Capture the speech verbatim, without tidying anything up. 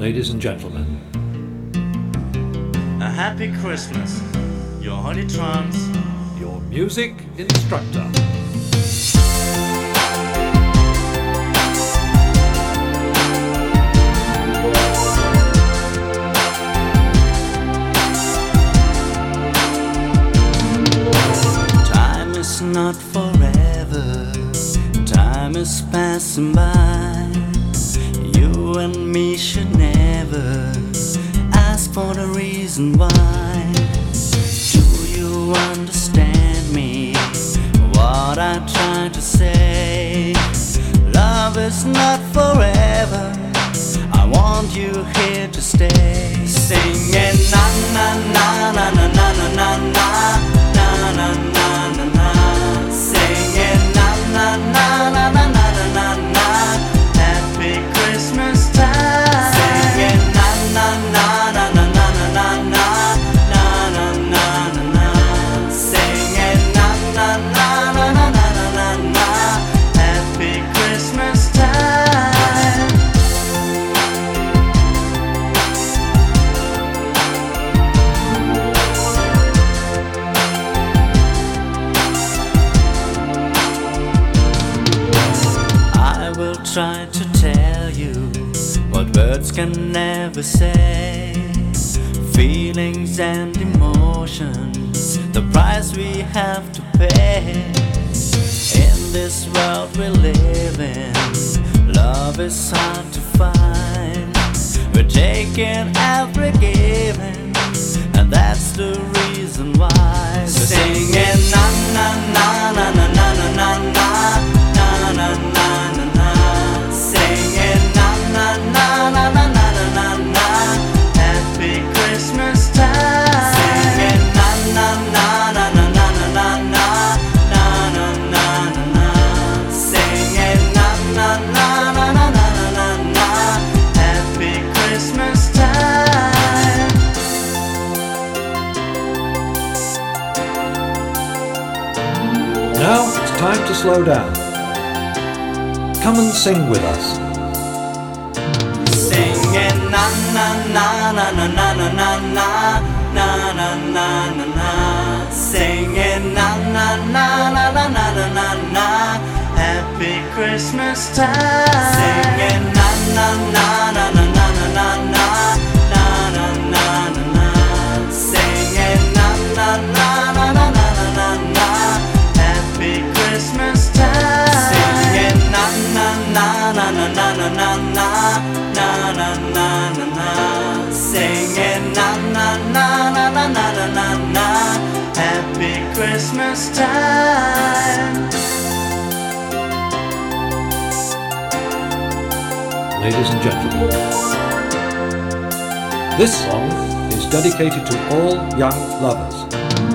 Ladies and gentlemen, a happy Christmas, your Holly Trance, your music instructor. Time is not forever, time is passing by. You and me should never ask for the reason why. Do you understand me, what I try to say? Love is not forever, I want you here to stay. Singing na na na na na na na na na na na na na. Singing na na na na na na na na. Happy Christmas time. Singing na na na na na na na na na na na na na. Singing na na na na na na na na. Happy Christmas time. I will try to tell you what words can never say. Feelings and emotions, the price we have to pay. In this world we live in, love is hard to find. We're taking every given, and that's the reason why. So singing na na na na na na na na na na na na na. Singing na na na na na na na na. Happy Christmas time. Singing na na na na na na na na na na na na. Singing na na na na na na na na. Happy Christmas time. now it's time to slow down. Come and sing with us. Singing na na na na na na na na na na na na na na. Singing na na na na na na na na na. Happy Christmas time. Singing na na na na na na na na na na na na na. Singing na na na na na na na na. Happy Christmas time. Singing na na na na na na na na na na na na na na. Singing na na na na na na na na na. Happy Christmas time. Ladies and gentlemen, this song is dedicated to all young lovers.